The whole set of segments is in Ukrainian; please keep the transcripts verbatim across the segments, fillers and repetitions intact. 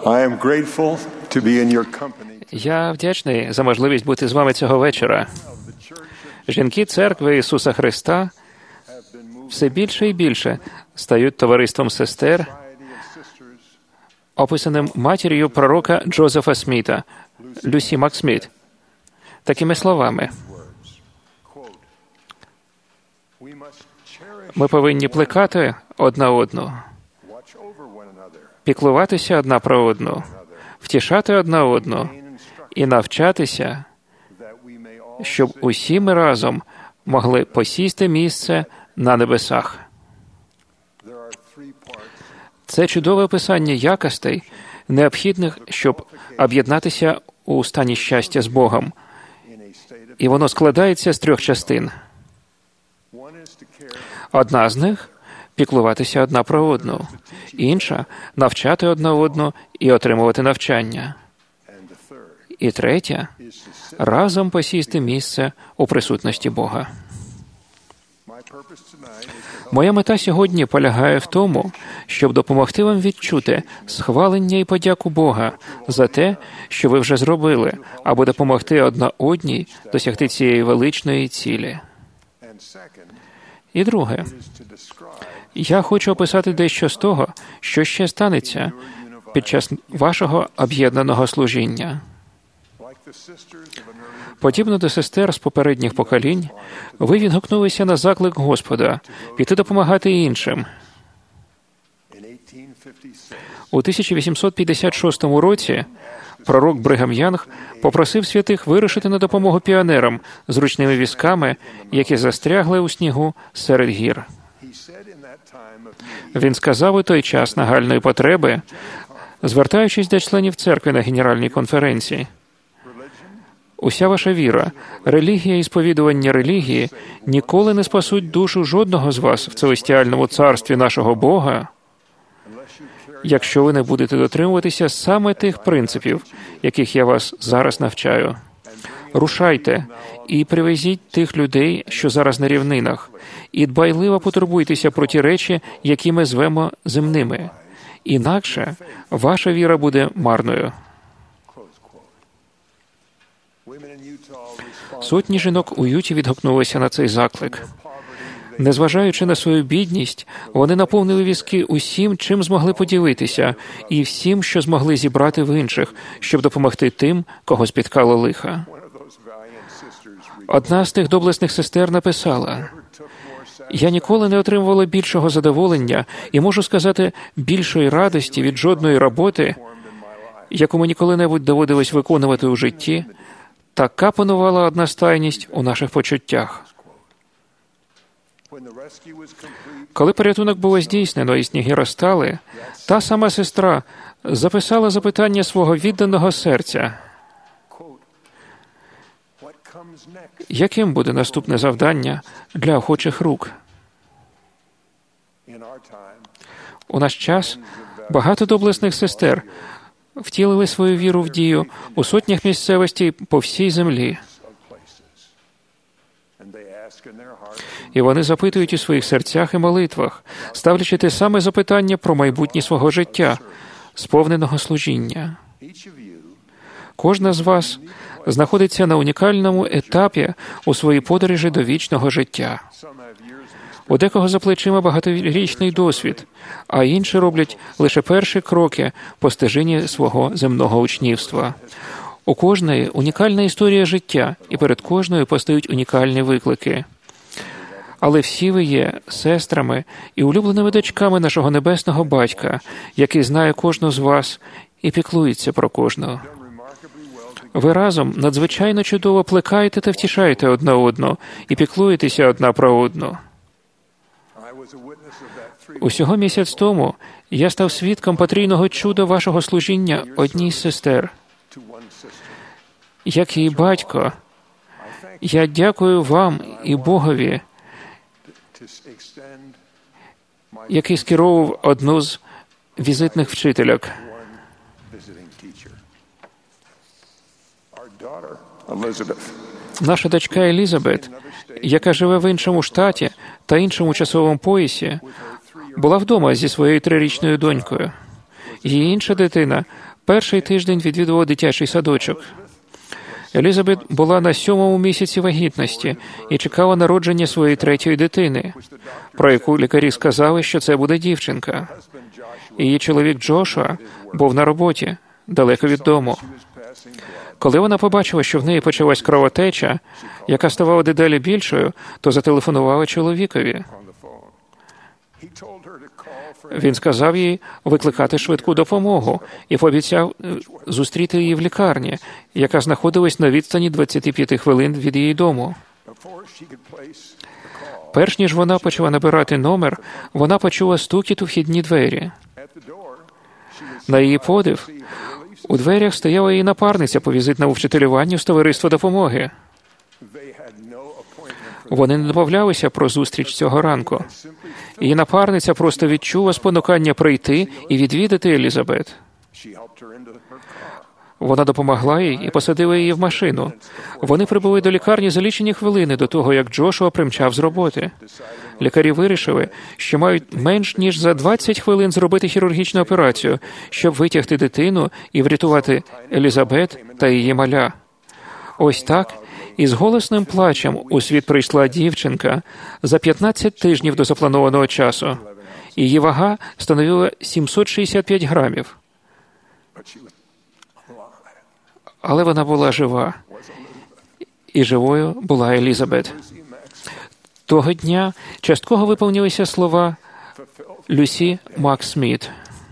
Я вдячний за можливість бути з вами цього вечора. Жінки Церкви Ісуса Христа все більше і більше стають товариством сестер, описаним матір'ю пророка Джозефа Сміта, Люсі Максміт, такими словами. Ми повинні плекати одна одну, піклуватися одна про одну, втішати одна одну і навчатися, щоб усі ми разом могли посісти місце на небесах. Це чудове описання якостей, необхідних, щоб об'єднатися у стані щастя з Богом. І воно складається з трьох частин. Одна з них – піклуватися одна про одну. Інша – навчати одна одну і отримувати навчання. І третя – разом посісти місце у присутності Бога. Моя мета сьогодні полягає в тому, щоб допомогти вам відчути схвалення і подяку Бога за те, що ви вже зробили, аби допомогти одна одній досягти цієї величної цілі. І друге, я хочу описати дещо з того, що ще станеться під час вашого об'єднаного служіння. Подібно до сестер з попередніх поколінь, ви відгукнулися на заклик Господа піти допомагати іншим. У тисяча вісімсот п'ятдесят шостому році пророк Бригам Янг попросив святих вирушити на допомогу піонерам з ручними візками, які застрягли у снігу серед гір. Він сказав у той час нагальної потреби, звертаючись до членів церкви на Генеральній конференції: «Уся ваша віра, релігія і сповідування релігії ніколи не спасуть душу жодного з вас в целестіальному царстві нашого Бога, якщо ви не будете дотримуватися саме тих принципів, яких я вас зараз навчаю. Рушайте і привезіть тих людей, що зараз на рівнинах, і дбайливо потурбуйтеся про ті речі, які ми звемо земними. Інакше ваша віра буде марною». Сотні жінок у Юті відгукнулися на цей заклик. Незважаючи на свою бідність, вони наповнили візки усім, чим змогли поділитися, і всім, що змогли зібрати в інших, щоб допомогти тим, кого спіткало лиха. Одна з тих доблесних сестер написала: «Я ніколи не отримувала більшого задоволення і, можу сказати, більшої радості від жодної роботи, яку мені коли-небудь доводилось виконувати у житті. Така панувала одностайність у наших почуттях». Коли порятунок було здійснено і сніги розтали, та сама сестра записала запитання свого відданого серця: «Яким буде наступне завдання для охочих рук?» У наш час багато доблесних сестер втілили свою віру в дію у сотнях місцевостей по всій землі. І вони запитують у своїх серцях і молитвах, ставлячи те саме запитання про майбутнє свого життя, сповненого служіння. Кожна з вас знаходиться на унікальному етапі у своїй подорожі до вічного життя. У декого за плечима багаторічний досвід, а інші роблять лише перші кроки по стежині свого земного учнівства. У кожної унікальна історія життя, і перед кожною постають унікальні виклики. Але всі ви є сестрами і улюбленими дочками нашого Небесного Батька, який знає кожну з вас і піклується про кожного. Ви разом надзвичайно чудово плекаєте та втішаєте одна одну і піклуєтеся одна про одну. Усього місяць тому я став свідком потрійного чуда вашого служіння одній з сестер. Як її батько, я дякую вам і Богові, який скеровував одну з візитних вчительок. Наша дочка Елізабет, яка живе в іншому штаті та іншому часовому поясі, була вдома зі своєю трирічною донькою. Її інша дитина перший тиждень відвідувала дитячий садочок. Елізабет була на сьомому місяці вагітності і чекала народження своєї третьої дитини, про яку лікарі сказали, що це буде дівчинка. Її чоловік Джошуа був на роботі, далеко від дому. Коли вона побачила, що в неї почалась кровотеча, яка ставала дедалі більшою, то зателефонувала чоловікові. Він сказав їй викликати швидку допомогу і пообіцяв зустріти її в лікарні, яка знаходилась на відстані двадцять п'ять хвилин від її дому. Перш ніж вона почала набирати номер, вона почула стукіт у вхідні двері. На її подив, у дверях стояла її напарниця по візитному вчителюванню з товариства допомоги. Вони не домовлялися про зустріч цього ранку. Її напарниця просто відчула спонукання прийти і відвідати Елізабет. Вона допомогла їй і посадила її в машину. Вони прибули до лікарні за лічені хвилини до того, як Джошуа примчав з роботи. Лікарі вирішили, що мають менш ніж за двадцять хвилин зробити хірургічну операцію, щоб витягти дитину і врятувати Елізабет та її маля. Ось так, із голосним плачем у світ прийшла дівчинка за п'ятнадцять тижнів до запланованого часу. Її вага становила сімсот шістдесят п'ять грамів. Але вона була жива. І живою була Елізабет. Того дня частково виповнилися слова Люсі Мак-Сміт.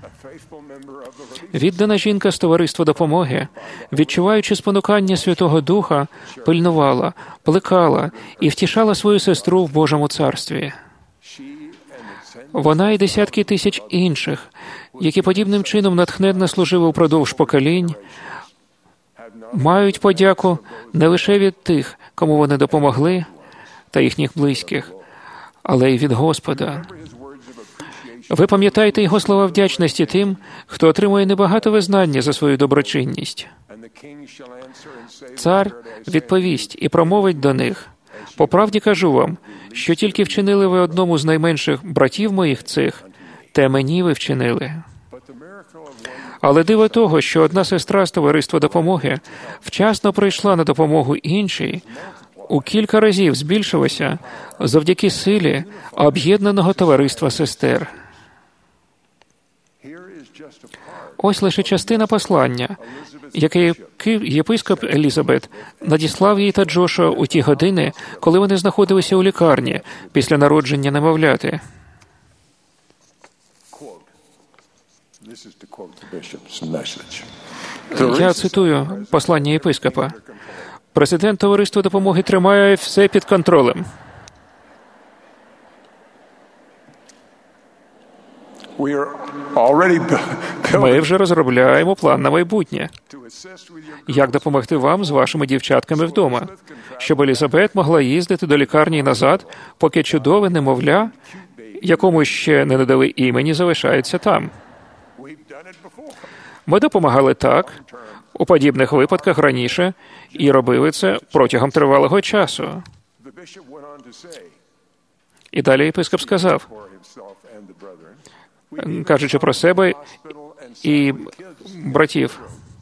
Віддана жінка з товариства допомоги, відчуваючи спонукання Святого Духа, пильнувала, плекала і втішала свою сестру в Божому царстві. Вона і десятки тисяч інших, які подібним чином натхненно служили упродовж поколінь, мають подяку не лише від тих, кому вони допомогли, та їхніх близьких, але й від Господа. Ви пам'ятаєте його слова вдячності тим, хто отримує небагато визнання за свою доброчинність. Цар відповість і промовить до них: «По правді кажу вам, що тільки вчинили ви одному з найменших братів моїх цих, те мені ви вчинили». Але диво того, що одна сестра з товариства допомоги вчасно прийшла на допомогу іншій, у кілька разів збільшилося завдяки силі об'єднаного товариства сестер. Ось лише частина послання, яке єпископ Елізабет надіслав їй та Джошуа у ті години, коли вони знаходилися у лікарні після народження немовляти. Я цитую послання єпископа. Президент товариства допомоги тримає все під контролем. Ми вже розробляємо план на майбутнє. Як допомогти вам з вашими дівчатками вдома, щоб Елізабет могла їздити до лікарні і назад, поки чудове немовля, якому ще не надали імені, залишається там. Ми допомагали так, у подібних випадках раніше, і робили це протягом тривалого часу. І далі єпископ сказав, кажучи про себе і братів,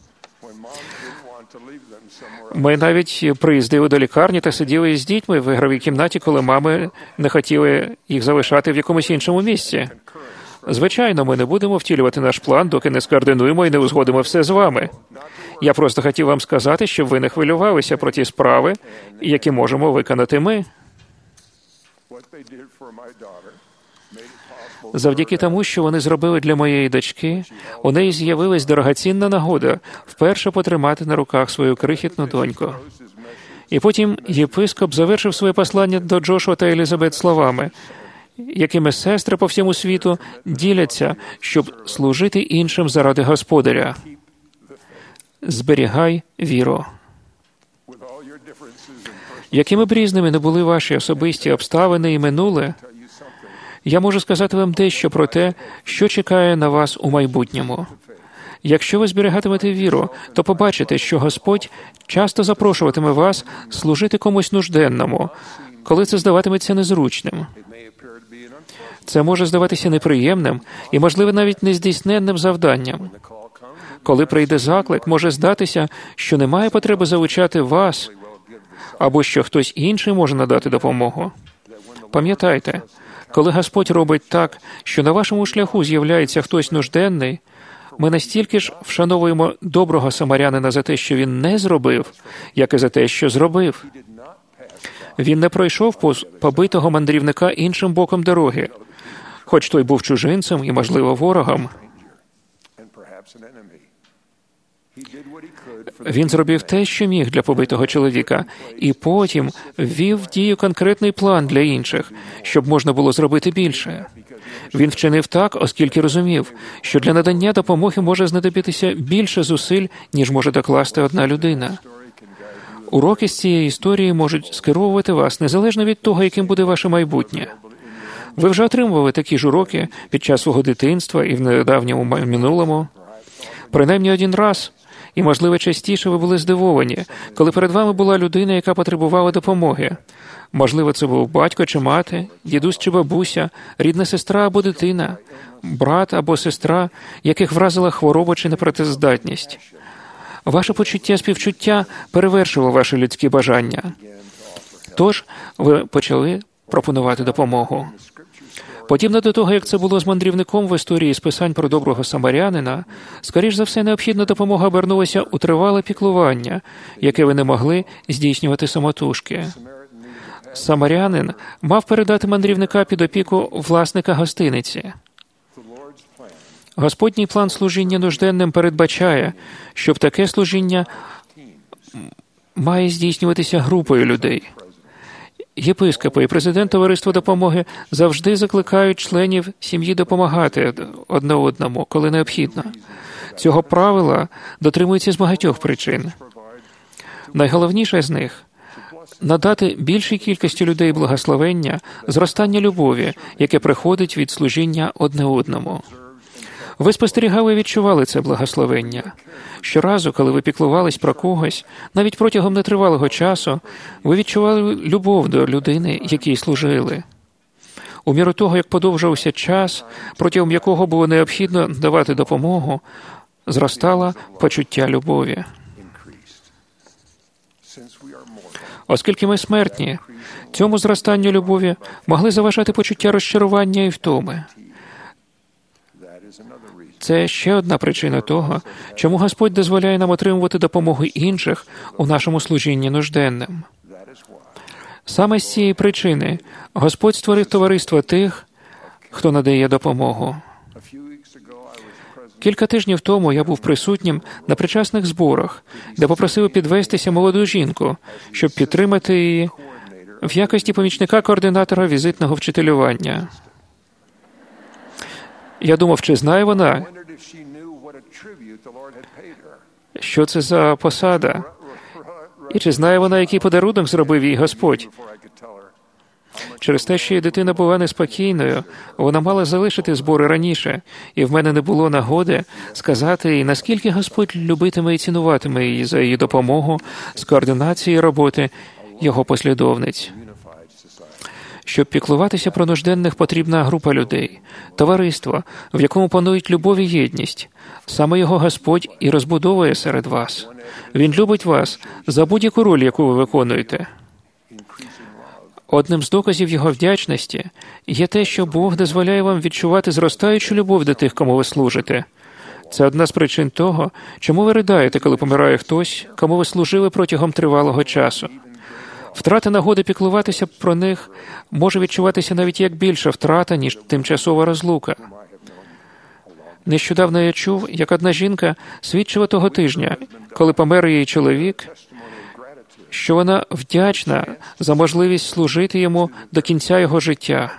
ми навіть приїздили до лікарні та сиділи з дітьми в ігровій кімнаті, коли мами не хотіли їх залишати в якомусь іншому місці. Звичайно, ми не будемо втілювати наш план, доки не скоординуємо і не узгодимо все з вами. Я просто хотів вам сказати, щоб ви не хвилювалися про ті справи, які можемо виконати ми. Завдяки тому, що вони зробили для моєї дочки, у неї з'явилась дорогоцінна нагода вперше потримати на руках свою крихітну доньку. І потім єпископ завершив своє послання до Джошуа та Елізабет словами, якими сестри по всьому світу діляться, щоб служити іншим заради Господаря. Зберігай віру. Якими б різними не були ваші особисті обставини і минуле, я можу сказати вам дещо про те, що чекає на вас у майбутньому. Якщо ви зберігатимете віру, то побачите, що Господь часто запрошуватиме вас служити комусь нужденному, коли це здаватиметься незручним. Це може здаватися неприємним і, можливо, навіть нездійсненним завданням. Коли прийде заклик, може здатися, що немає потреби залучати вас, або що хтось інший може надати допомогу. Пам'ятайте, коли Господь робить так, що на вашому шляху з'являється хтось нужденний, ми настільки ж вшановуємо доброго самарянина за те, що він не зробив, як і за те, що зробив. Він не пройшов повз побитого мандрівника іншим боком дороги, хоч той був чужинцем і, можливо, ворогом. Він зробив те, що міг для побитого чоловіка, і потім ввів в дію конкретний план для інших, щоб можна було зробити більше. Він вчинив так, оскільки розумів, що для надання допомоги може знадобитися більше зусиль, ніж може докласти одна людина. Уроки з цієї історії можуть скеровувати вас, незалежно від того, яким буде ваше майбутнє. Ви вже отримували такі ж уроки під час свого дитинства і в недавньому минулому. Принаймні один раз, і, можливо, частіше ви були здивовані, коли перед вами була людина, яка потребувала допомоги. Можливо, це був батько чи мати, дідусь чи бабуся, рідна сестра або дитина, брат або сестра, яких вразила хвороба чи непрацездатність. Ваше почуття співчуття перевершило ваші людські бажання. Тож ви почали пропонувати допомогу. Подібно до того, як це було з мандрівником в історії з писань про доброго самарянина, скоріш за все, необхідна допомога обернулася у тривале піклування, яке ви не могли здійснювати самотужки. Самарянин мав передати мандрівника під опіку власника гостиниці. Господній план служіння нужденним передбачає, щоб таке служіння має здійснюватися групою людей. Єпископи і президент Товариства допомоги завжди закликають членів сім'ї допомагати одне одному, коли необхідно. Цього правила дотримуються з багатьох причин. Найголовніше з них – надати більшій кількості людей благословення, зростання любові, яке приходить від служіння одне одному. Ви спостерігали і відчували це благословення. Щоразу, коли ви піклувались про когось, навіть протягом нетривалого часу, ви відчували любов до людини, якій служили. У міру того, як подовжувався час, протягом якого було необхідно давати допомогу, зростало почуття любові. Оскільки ми смертні, цьому зростанню любові могли заважати почуття розчарування і втоми. Це ще одна причина того, чому Господь дозволяє нам отримувати допомогу інших у нашому служінні нужденним. Саме з цієї причини Господь створив товариство тих, хто надає допомогу. Кілька тижнів тому я був присутнім на причасних зборах, де попросив підвестися молоду жінку, щоб підтримати її в якості помічника-координатора візитного вчителювання. Я думав, чи знає вона, що це за посада, і чи знає вона, який подарунок зробив їй Господь. Через те, що її дитина була неспокійною, вона мала залишити збори раніше, і в мене не було нагоди сказати їй, наскільки Господь любитиме і цінуватиме її за її допомогу з координації роботи його послідовниць. Щоб піклуватися про нужденних, потрібна група людей, товариство, в якому панують любов і єдність. Саме його Господь і розбудовує серед вас. Він любить вас за будь-яку роль, яку ви виконуєте. Одним з доказів його вдячності є те, що Бог дозволяє вам відчувати зростаючу любов до тих, кому ви служите. Це одна з причин того, чому ви придаєте, коли помирає хтось, кому ви служили протягом тривалого часу. Втрата нагоди піклуватися про них може відчуватися навіть як більша втрата, ніж тимчасова розлука. Нещодавно я чув, як одна жінка свідчила того тижня, коли помер її чоловік, що вона вдячна за можливість служити йому до кінця його життя.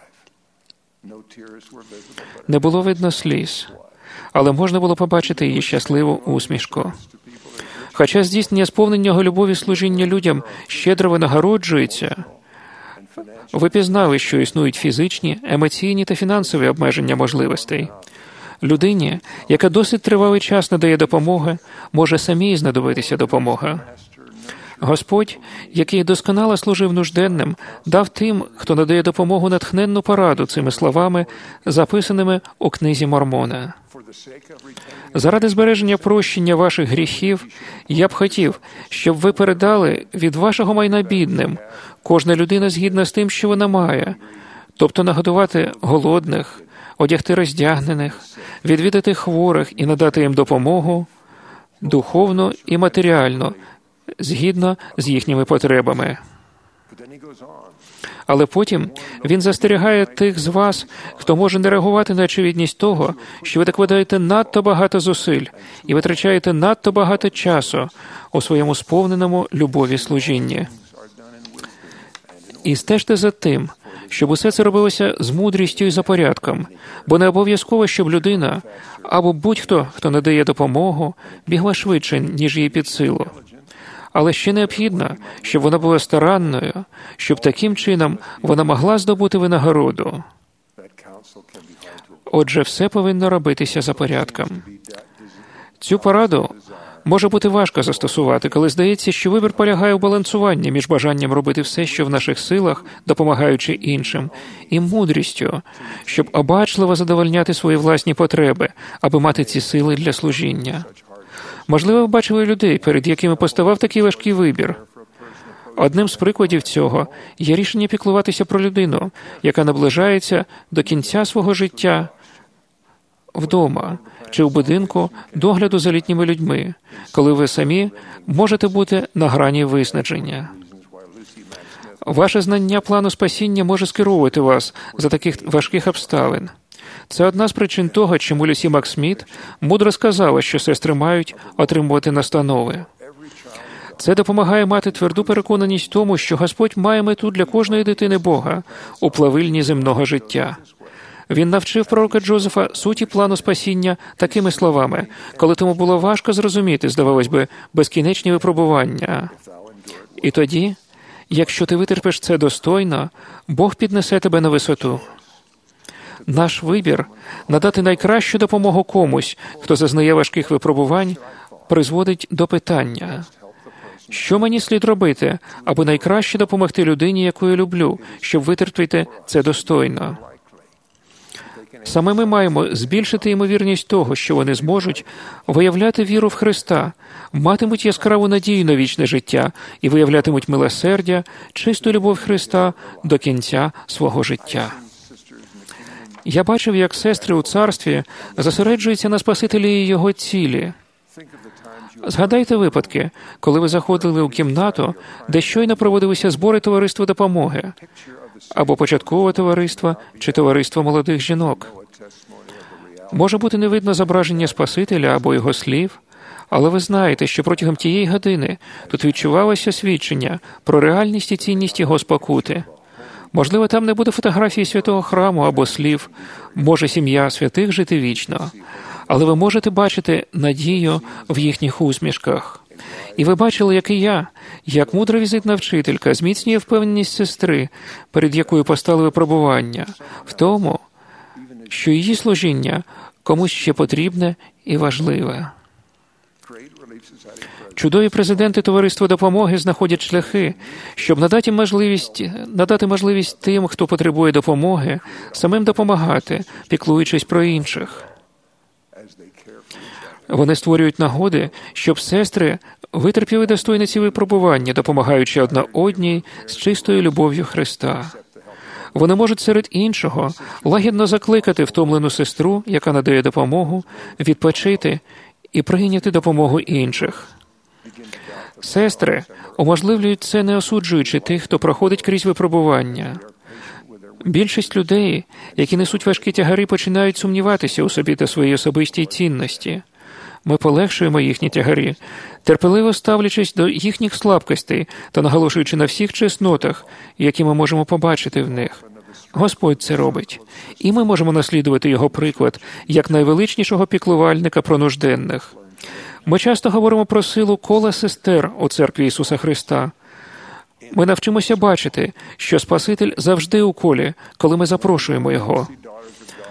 Не було видно сліз, але можна було побачити її щасливу усмішку. Хоча здійснення сповненого любові служіння людям щедро винагороджується, ви пізнали, що існують фізичні, емоційні та фінансові обмеження можливостей. Людині, яка досить тривалий час надає допомоги, може самій знадобитися допомога. Господь, який досконало служив нужденним, дав тим, хто надає допомогу, натхненну пораду цими словами, записаними у книзі Мормона. Заради збереження прощення ваших гріхів, я б хотів, щоб ви передали від вашого майна бідним, кожна людина згідна з тим, що вона має, тобто нагодувати голодних, одягти роздягнених, відвідати хворих і надати їм допомогу, духовно і матеріально, згідно з їхніми потребами. Але потім він застерігає тих з вас, хто може не реагувати на очевидність того, що ви так видаєте надто багато зусиль і витрачаєте надто багато часу у своєму сповненому любові служінні. І стежте за тим, щоб усе це робилося з мудрістю і за порядком, бо не обов'язково, щоб людина або будь-хто, хто надає допомогу, бігла швидше, ніж їй під силу. Але ще необхідно, щоб вона була старанною, щоб таким чином вона могла здобути винагороду. Отже, все повинно робитися за порядком. Цю пораду може бути важко застосувати, коли здається, що вибір полягає у балансуванні між бажанням робити все, що в наших силах, допомагаючи іншим, і мудрістю, щоб обачливо задовольняти свої власні потреби, аби мати ці сили для служіння. Можливо, ви бачили людей, перед якими поставав такий важкий вибір. Одним з прикладів цього є рішення піклуватися про людину, яка наближається до кінця свого життя вдома чи в будинку догляду за літніми людьми, коли ви самі можете бути на грані виснаження. Ваше знання плану спасіння може скеровувати вас за таких важких обставин. Це одна з причин того, чому Люсі Максміт мудро сказала, що сестри мають отримувати настанови. Це допомагає мати тверду переконаність в тому, що Господь має мету для кожної дитини Бога у плавильні земного життя. Він навчив пророка Джозефа суті плану спасіння такими словами, коли тому було важко зрозуміти, здавалось би, безкінечні випробування. І тоді, якщо ти витерпиш це достойно, Бог піднесе тебе на висоту. Наш вибір – надати найкращу допомогу комусь, хто зазнає важких випробувань, призводить до питання. Що мені слід робити, аби найкраще допомогти людині, яку я люблю, щоб витерпіти це достойно? Саме ми маємо збільшити ймовірність того, що вони зможуть виявляти віру в Христа, матимуть яскраву надію на вічне життя і виявлятимуть милосердя, чисту любов Христа до кінця свого життя. Я бачив, як сестри у царстві зосереджуються на Спасителі і Його цілі. Згадайте випадки, коли ви заходили у кімнату, де щойно проводилися збори товариства допомоги, або початкове товариство, чи товариство молодих жінок. Може бути не видно зображення Спасителя або Його слів, але ви знаєте, що протягом тієї години тут відчувалося свідчення про реальність і цінність Його спокути. Можливо, там не буде фотографії святого храму або слів «Може сім'я святих жити вічно», але ви можете бачити надію в їхніх усмішках. І ви бачили, як і я, як мудра візитна вчителька зміцнює впевненість сестри, перед якою постали випробування, в тому, що її служіння комусь ще потрібне і важливе. Чудові президенти Товариства допомоги знаходять шляхи, щоб надати можливість, надати можливість тим, хто потребує допомоги, самим допомагати, піклуючись про інших. Вони створюють нагоди, щоб сестри витерпіли достойні ці випробування, допомагаючи одна одній з чистою любов'ю Христа. Вони можуть серед іншого лагідно закликати втомлену сестру, яка надає допомогу, відпочити і прийняти допомогу інших. Сестри уможливлюють це, не осуджуючи тих, хто проходить крізь випробування. Більшість людей, які несуть важкі тягари, починають сумніватися у собі та своїй особистій цінності. Ми полегшуємо їхні тягарі, терпеливо ставлячись до їхніх слабкостей та наголошуючи на всіх чеснотах, які ми можемо побачити в них. Господь це робить. І ми можемо наслідувати Його приклад, як найвеличнішого піклувальника про нужденних. Ми часто говоримо про силу кола сестер у Церкві Ісуса Христа. Ми навчимося бачити, що Спаситель завжди у колі, коли ми запрошуємо Його.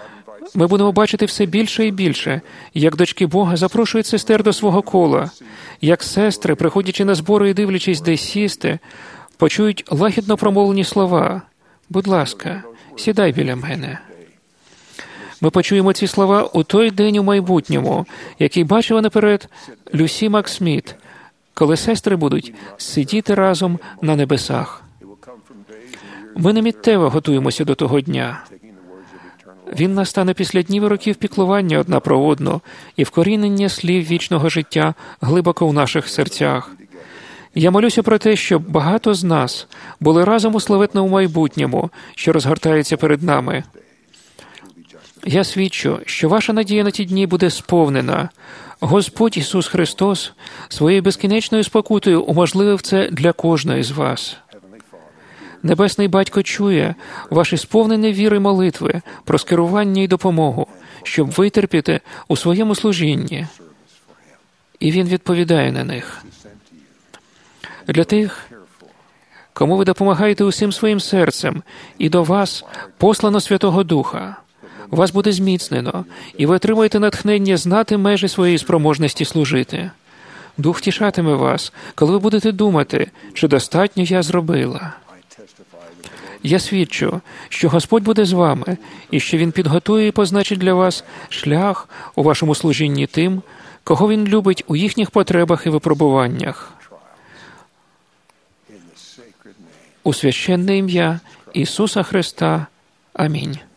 Ми будемо бачити все більше і більше, як дочки Бога запрошують сестер до свого кола, як сестри, приходячи на збори і дивлячись десь сісти, почують лагідно промовлені слова. «Будь ласка, сідай біля мене». Ми почуємо ці слова у той день у майбутньому, який бачила наперед Люсі Максміт, коли сестри будуть сидіти разом на небесах. Ми не миттєво готуємося до того дня. Він настане після днів і років піклування одна про одну і вкорінення слів вічного життя глибоко в наших серцях. Я молюся про те, щоб багато з нас були разом у славетному майбутньому, що розгортається перед нами. Я свідчу, що ваша надія на ті дні буде сповнена. Господь Ісус Христос своєю безкінечною спокутою уможливив це для кожної з вас. Небесний Батько чує ваші сповнені віри молитви про скерування і допомогу, щоб витерпіти у своєму служінні. І Він відповідає на них. Для тих, кому ви допомагаєте усім своїм серцем, і до вас послано Святого Духа, вас буде зміцнено, і ви отримаєте натхнення знати межі своєї спроможності служити. Дух втішатиме вас, коли ви будете думати, чи достатньо я зробила. Я свідчу, що Господь буде з вами, і що Він підготує і позначить для вас шлях у вашому служінні тим, кого Він любить у їхніх потребах і випробуваннях. У священне ім'я Ісуса Христа. Амінь.